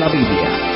la Biblia.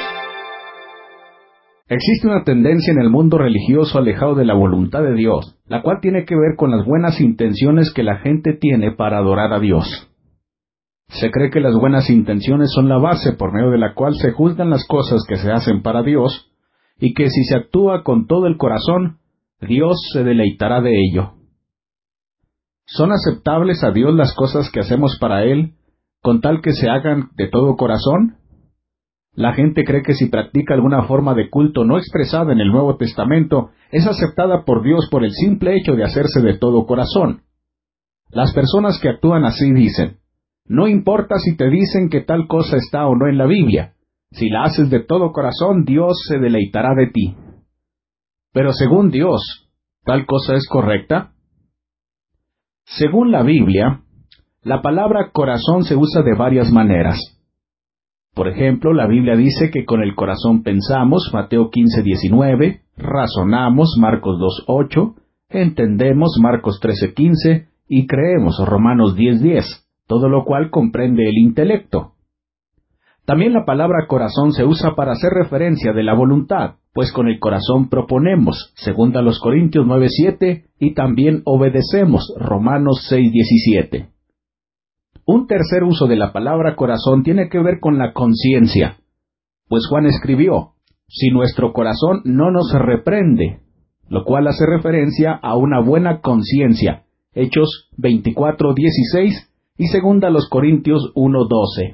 Existe una tendencia en el mundo religioso alejado de la voluntad de Dios, la cual tiene que ver con las buenas intenciones que la gente tiene para adorar a Dios. Se cree que las buenas intenciones son la base por medio de la cual se juzgan las cosas que se hacen para Dios, y que si se actúa con todo el corazón, Dios se deleitará de ello. ¿Son aceptables a Dios las cosas que hacemos para Él, con tal que se hagan de todo corazón? La gente cree que si practica alguna forma de culto no expresada en el Nuevo Testamento, es aceptada por Dios por el simple hecho de hacerse de todo corazón. Las personas que actúan así dicen, no importa si te dicen que tal cosa está o no en la Biblia, si la haces de todo corazón, Dios se deleitará de ti. Pero según Dios, ¿tal cosa es correcta? Según la Biblia, la palabra corazón se usa de varias maneras. Por ejemplo, la Biblia dice que con el corazón pensamos, Mateo 15:19, razonamos, Marcos 2:8, entendemos, Marcos 13:15, y creemos, Romanos 10:10, todo lo cual comprende el intelecto. También la palabra corazón se usa para hacer referencia de la voluntad, pues con el corazón proponemos, 2 Corintios 9:7, y también obedecemos, Romanos 6:17. Un tercer uso de la palabra corazón tiene que ver con la conciencia, pues Juan escribió, si nuestro corazón no nos reprende, lo cual hace referencia a una buena conciencia, Hechos 24:16 y 2 Corintios 1:12.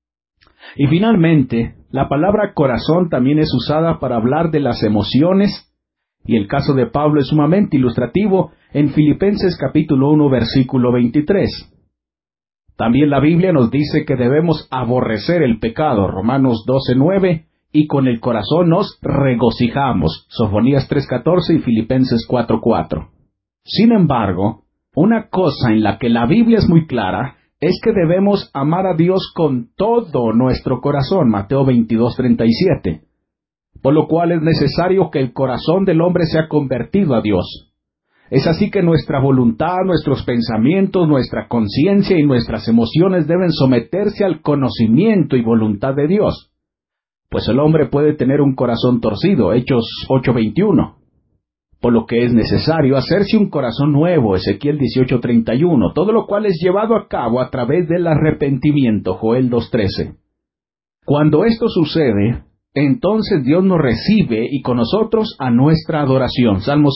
Y finalmente, la palabra corazón también es usada para hablar de las emociones, y el caso de Pablo es sumamente ilustrativo en Filipenses capítulo 1 versículo 23. También la Biblia nos dice que debemos aborrecer el pecado, Romanos 12:9, y con el corazón nos regocijamos, Sofonías 3:14 y Filipenses 4:4. Sin embargo, una cosa en la que la Biblia es muy clara es que debemos amar a Dios con todo nuestro corazón, Mateo 22:37, por lo cual es necesario que el corazón del hombre sea convertido a Dios. Es así que nuestra voluntad, nuestros pensamientos, nuestra conciencia y nuestras emociones deben someterse al conocimiento y voluntad de Dios. Pues el hombre puede tener un corazón torcido, Hechos 8:21. Por lo que es necesario hacerse un corazón nuevo, Ezequiel 18:31, todo lo cual es llevado a cabo a través del arrepentimiento, Joel 2:13. Cuando esto sucede, entonces Dios nos recibe y con nosotros a nuestra adoración. Salmo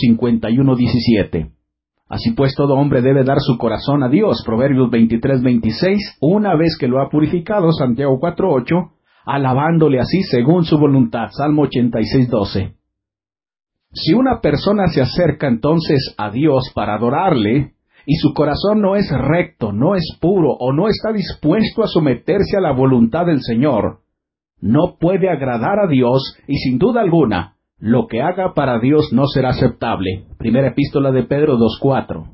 51:17. Así pues todo hombre debe dar su corazón a Dios. Proverbios 23:26. Una vez que lo ha purificado, Santiago 4:8. Alabándole así según su voluntad. Salmo 86:12. Si una persona se acerca entonces a Dios para adorarle, y su corazón no es recto, no es puro, o no está dispuesto a someterse a la voluntad del Señor, no puede agradar a Dios y sin duda alguna, lo que haga para Dios no será aceptable. Primera epístola de Pedro 2:4.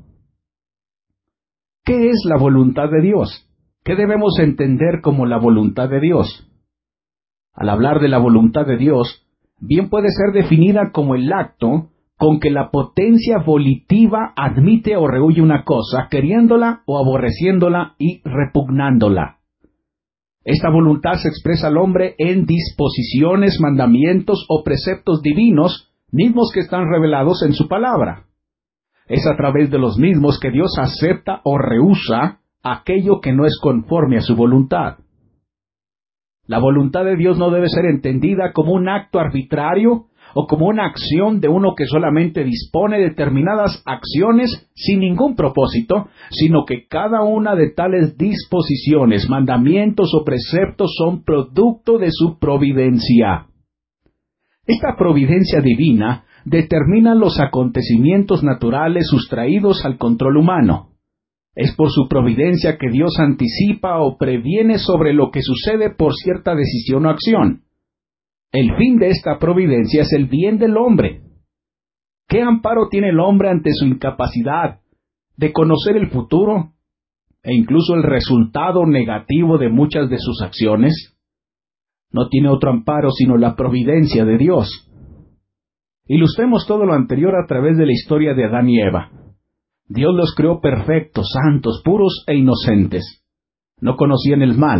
¿Qué es la voluntad de Dios? ¿Qué debemos entender como la voluntad de Dios? Al hablar de la voluntad de Dios, bien puede ser definida como el acto con que la potencia volitiva admite o rehúye una cosa, queriéndola o aborreciéndola y repugnándola. Esta voluntad se expresa al hombre en disposiciones, mandamientos o preceptos divinos, mismos que están revelados en su palabra. Es a través de los mismos que Dios acepta o rehúsa aquello que no es conforme a su voluntad. La voluntad de Dios no debe ser entendida como un acto arbitrario o como una acción de uno que solamente dispone determinadas acciones sin ningún propósito, sino que cada una de tales disposiciones, mandamientos o preceptos son producto de su providencia. Esta providencia divina determina los acontecimientos naturales sustraídos al control humano. Es por su providencia que Dios anticipa o previene sobre lo que sucede por cierta decisión o acción. El fin de esta providencia es el bien del hombre. ¿Qué amparo tiene el hombre ante su incapacidad de conocer el futuro e incluso el resultado negativo de muchas de sus acciones? No tiene otro amparo sino la providencia de Dios. Ilustremos todo lo anterior a través de la historia de Adán y Eva. Dios los creó perfectos, santos, puros e inocentes. No conocían el mal.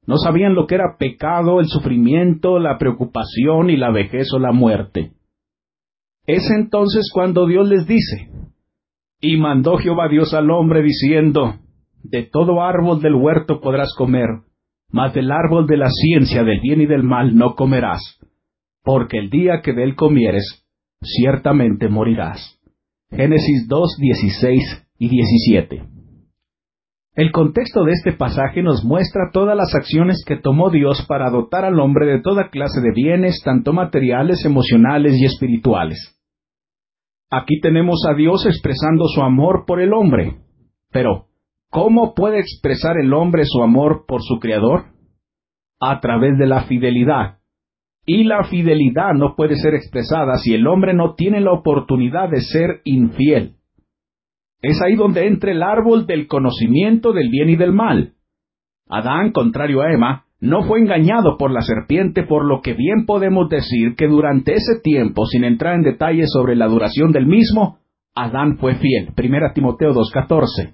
No sabían lo que era pecado, el sufrimiento, la preocupación y la vejez o la muerte. Es entonces cuando Dios les dice: y mandó Jehová Dios al hombre diciendo: de todo árbol del huerto podrás comer, mas del árbol de la ciencia del bien y del mal no comerás, porque el día que de él comieres, ciertamente morirás. Génesis 2, 16 y 17. El contexto de este pasaje nos muestra todas las acciones que tomó Dios para dotar al hombre de toda clase de bienes, tanto materiales, emocionales y espirituales. Aquí tenemos a Dios expresando su amor por el hombre. Pero, ¿cómo puede expresar el hombre su amor por su Creador? A través de la fidelidad. Y la fidelidad no puede ser expresada si el hombre no tiene la oportunidad de ser infiel. Es ahí donde entra el árbol del conocimiento del bien y del mal. Adán, contrario a Eva, no fue engañado por la serpiente, por lo que bien podemos decir que durante ese tiempo, sin entrar en detalles sobre la duración del mismo, Adán fue fiel. 1 Timoteo 2:14.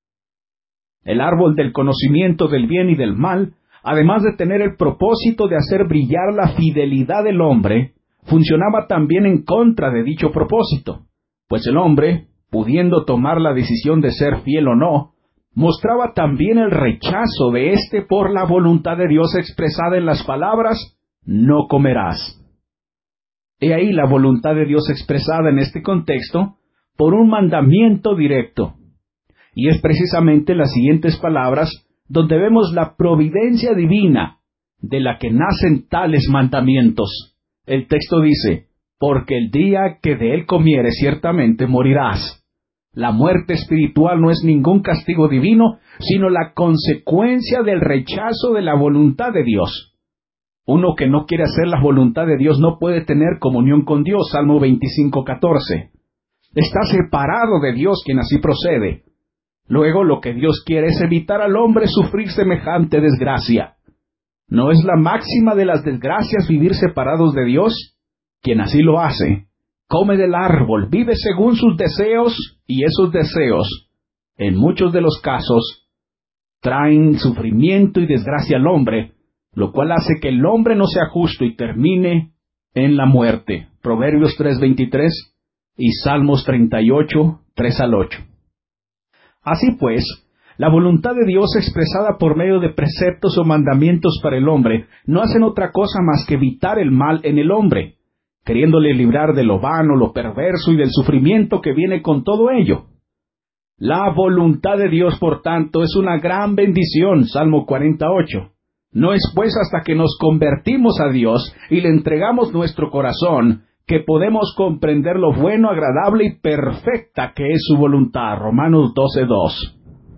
El árbol del conocimiento del bien y del mal, además de tener el propósito de hacer brillar la fidelidad del hombre, funcionaba también en contra de dicho propósito, pues el hombre, pudiendo tomar la decisión de ser fiel o no, mostraba también el rechazo de éste por la voluntad de Dios expresada en las palabras: no comerás. He ahí la voluntad de Dios expresada en este contexto por un mandamiento directo. Y es precisamente las siguientes palabras donde vemos la providencia divina de la que nacen tales mandamientos. El texto dice: porque el día que de él comieres ciertamente morirás. La muerte espiritual no es ningún castigo divino, sino la consecuencia del rechazo de la voluntad de Dios. Uno que no quiere hacer la voluntad de Dios no puede tener comunión con Dios. Salmo 25:14. Está separado de Dios quien así procede. Luego lo que Dios quiere es evitar al hombre sufrir semejante desgracia. ¿No es la máxima de las desgracias vivir separados de Dios? Quien así lo hace, come del árbol, vive según sus deseos, y esos deseos, en muchos de los casos, traen sufrimiento y desgracia al hombre, lo cual hace que el hombre no sea justo y termine en la muerte. Proverbios 3:23 y Salmos 38, 3 al 8. Así pues, la voluntad de Dios expresada por medio de preceptos o mandamientos para el hombre no hacen otra cosa más que evitar el mal en el hombre, queriéndole librar de lo vano, lo perverso y del sufrimiento que viene con todo ello. La voluntad de Dios, por tanto, es una gran bendición. Salmo 48. No es pues hasta que nos convertimos a Dios y le entregamos nuestro corazón que podemos comprender lo bueno, agradable y perfecta que es su voluntad. Romanos 12:2.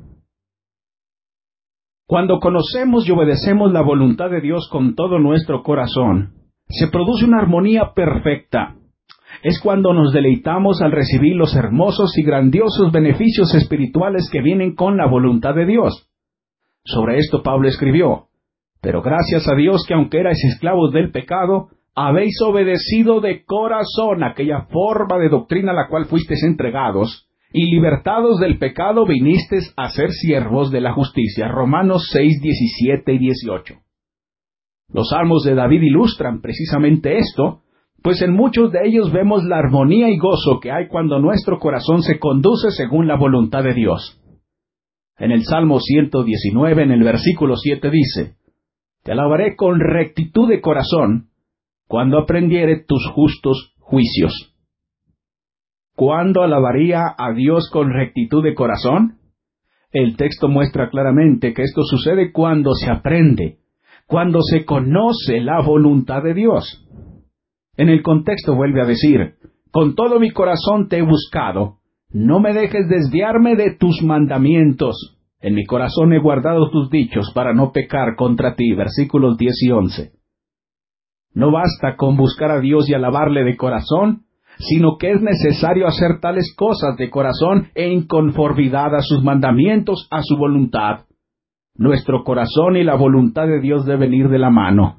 Cuando conocemos y obedecemos la voluntad de Dios con todo nuestro corazón, se produce una armonía perfecta. Es cuando nos deleitamos al recibir los hermosos y grandiosos beneficios espirituales que vienen con la voluntad de Dios. Sobre esto Pablo escribió: pero gracias a Dios que aunque erais esclavos del pecado, habéis obedecido de corazón aquella forma de doctrina a la cual fuisteis entregados, y libertados del pecado vinisteis a ser siervos de la justicia. Romanos 6, 17 y 18. Los salmos de David ilustran precisamente esto, pues en muchos de ellos vemos la armonía y gozo que hay cuando nuestro corazón se conduce según la voluntad de Dios. En el Salmo 119, en el versículo 7 dice: te alabaré con rectitud de corazón, cuando aprendiere tus justos juicios. ¿Cuándo alabaría a Dios con rectitud de corazón? El texto muestra claramente que esto sucede cuando se aprende, cuando se conoce la voluntad de Dios. En el contexto vuelve a decir: con todo mi corazón te he buscado, no me dejes desviarme de tus mandamientos. En mi corazón he guardado tus dichos para no pecar contra ti. Versículos 10 y 11. No basta con buscar a Dios y alabarle de corazón, sino que es necesario hacer tales cosas de corazón en conformidad a sus mandamientos, a su voluntad. Nuestro corazón y la voluntad de Dios deben ir de la mano.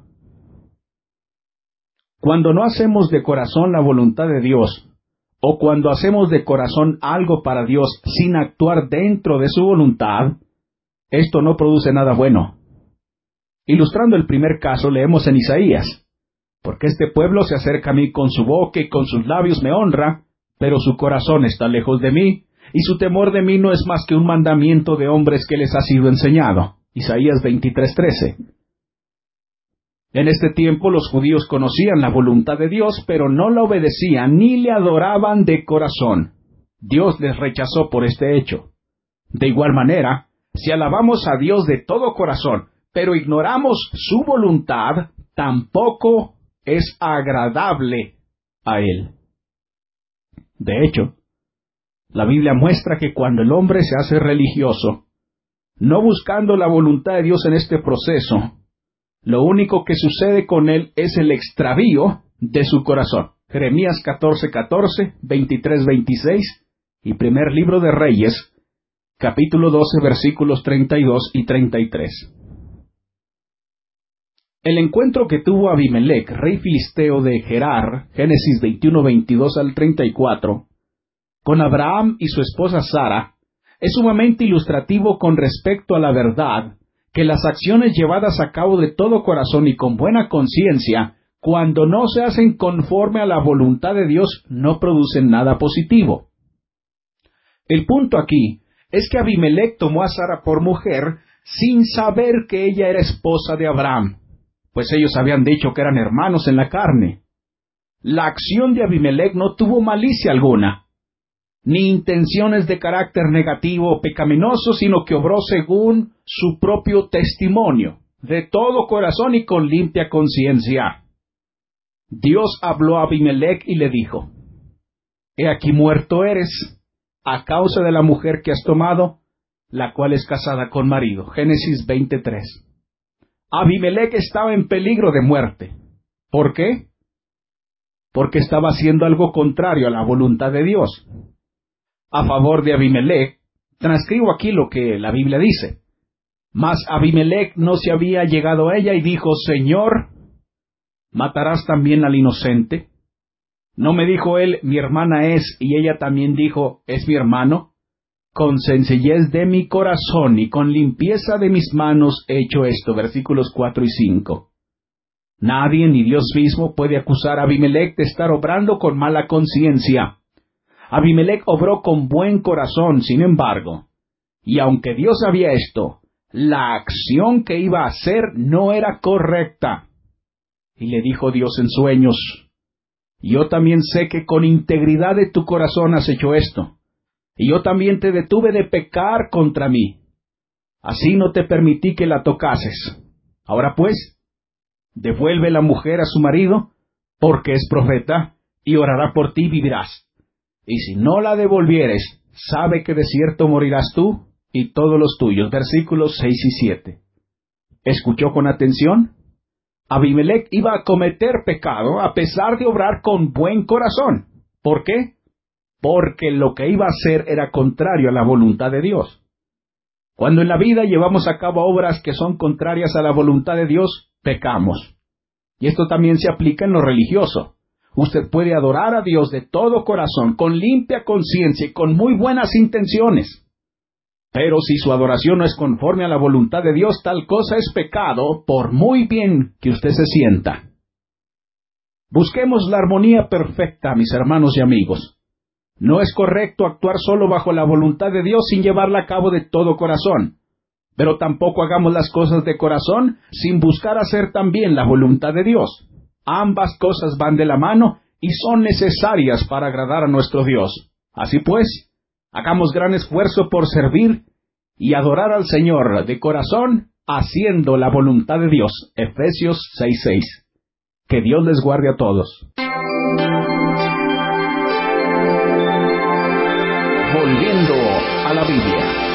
Cuando no hacemos de corazón la voluntad de Dios, o cuando hacemos de corazón algo para Dios sin actuar dentro de su voluntad, esto no produce nada bueno. Ilustrando el primer caso, leemos en Isaías: porque este pueblo se acerca a mí con su boca y con sus labios me honra, pero su corazón está lejos de mí, y su temor de mí no es más que un mandamiento de hombres que les ha sido enseñado. Isaías 23:13. En este tiempo los judíos conocían la voluntad de Dios, pero no la obedecían ni le adoraban de corazón. Dios les rechazó por este hecho. De igual manera, si alabamos a Dios de todo corazón, pero ignoramos su voluntad, tampoco es agradable a Él. De hecho, la Biblia muestra que cuando el hombre se hace religioso, no buscando la voluntad de Dios en este proceso, lo único que sucede con él es el extravío de su corazón. Jeremías 14:14, 23:26 y primer libro de Reyes, capítulo 12, versículos 32 y 33. El encuentro que tuvo Abimelec, rey filisteo de Gerar, Génesis 21:22 al 34, con Abraham y su esposa Sara, es sumamente ilustrativo con respecto a la verdad que las acciones llevadas a cabo de todo corazón y con buena conciencia, cuando no se hacen conforme a la voluntad de Dios, no producen nada positivo. El punto aquí es que Abimelec tomó a Sara por mujer sin saber que ella era esposa de Abraham, pues ellos habían dicho que eran hermanos en la carne. La acción de Abimelec no tuvo malicia alguna, ni intenciones de carácter negativo o pecaminoso, sino que obró según su propio testimonio, de todo corazón y con limpia conciencia. Dios habló a Abimelec y le dijo: He aquí muerto eres, a causa de la mujer que has tomado, la cual es casada con marido. Génesis 20:3. Abimelec estaba en peligro de muerte. ¿Por qué? Porque estaba haciendo algo contrario a la voluntad de Dios. A favor de Abimelec, transcribo aquí lo que la Biblia dice. Mas Abimelec no se había llegado a ella y dijo: Señor, ¿matarás también al inocente? ¿No me dijo él, mi hermana es, y ella también dijo, es mi hermano? Con sencillez de mi corazón y con limpieza de mis manos he hecho esto. Versículos 4 y 5. Nadie, ni Dios mismo, puede acusar a Abimelec de estar obrando con mala conciencia. Abimelec obró con buen corazón, sin embargo, y aunque Dios sabía esto, la acción que iba a hacer no era correcta. Y le dijo Dios en sueños: Yo también sé que con integridad de tu corazón has hecho esto, y yo también te detuve de pecar contra mí. Así no te permití que la tocases. Ahora pues, devuelve la mujer a su marido, porque es profeta, y orará por ti y vivirás. Y si no la devolvieres, sabe que de cierto morirás tú y todos los tuyos. Versículos 6 y 7. ¿Escuchó con atención? Abimelec iba a cometer pecado a pesar de obrar con buen corazón. ¿Por qué? Porque lo que iba a hacer era contrario a la voluntad de Dios. Cuando en la vida llevamos a cabo obras que son contrarias a la voluntad de Dios, pecamos. Y esto también se aplica en lo religioso. Usted puede adorar a Dios de todo corazón, con limpia conciencia y con muy buenas intenciones. Pero si su adoración no es conforme a la voluntad de Dios, tal cosa es pecado, por muy bien que usted se sienta. Busquemos la armonía perfecta, mis hermanos y amigos. No es correcto actuar solo bajo la voluntad de Dios sin llevarla a cabo de todo corazón. Pero tampoco hagamos las cosas de corazón sin buscar hacer también la voluntad de Dios. Ambas cosas van de la mano y son necesarias para agradar a nuestro Dios. Así pues, hagamos gran esfuerzo por servir y adorar al Señor de corazón, haciendo la voluntad de Dios. Efesios 6:6. Que Dios les guarde a todos. Volviendo a la Biblia.